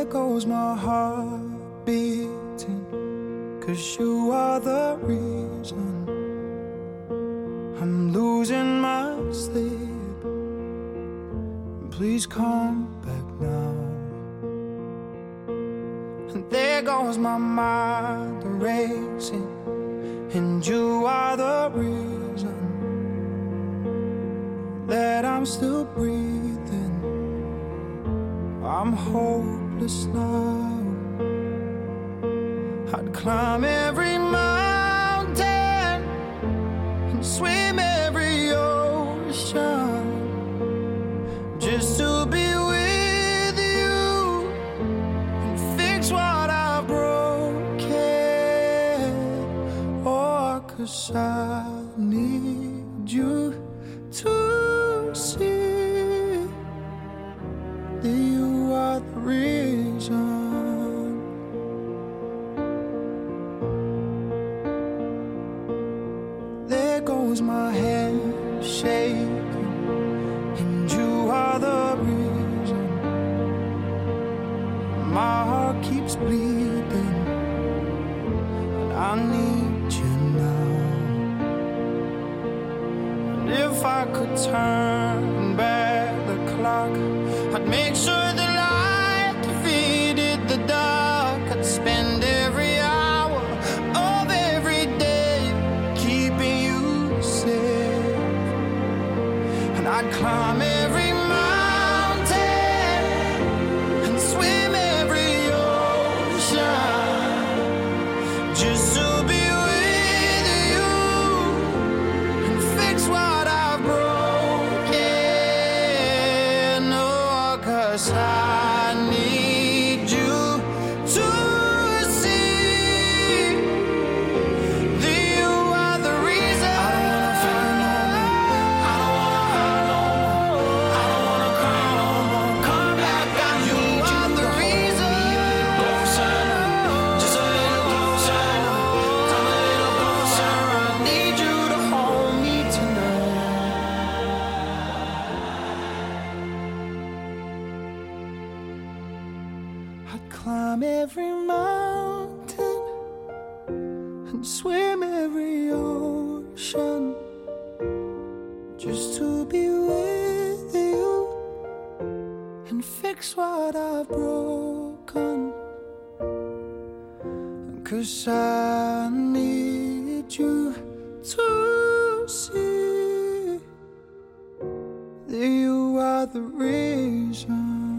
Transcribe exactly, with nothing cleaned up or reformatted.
there goes my heart beating, 'cause you are the reason I'm losing my sleep. Please come back now. And there goes my mind racing, and you are the reason that I'm still breathing. I'm hopeless now. I'd climb every mountain and swim every ocean just to be with you and fix what I've broken. Oh, 'cause I need you to see that you are the reason. There goes my hand shaking, and you are the reason. My heart keeps bleeding, and I need you now. And if I could turn back the clock, I'd make sure the light defeated the dark. I'd spend every hour of every day keeping you safe, and I'd climb every mountain and swim every ocean just to be with you and fix what I've broken. Oh, 'cause I need you to see that you are the reason. I don't wanna feel no more. I don't wanna hurt no more. I don't wanna cry no more. Come back, I you are the reason. Closer, just a little closer. Come a little closer. I need you to hold me tonight. I'd climb every mountain and swim every ocean just to be with you and fix what I've broken. 'Cause I need you to see that you are the reason.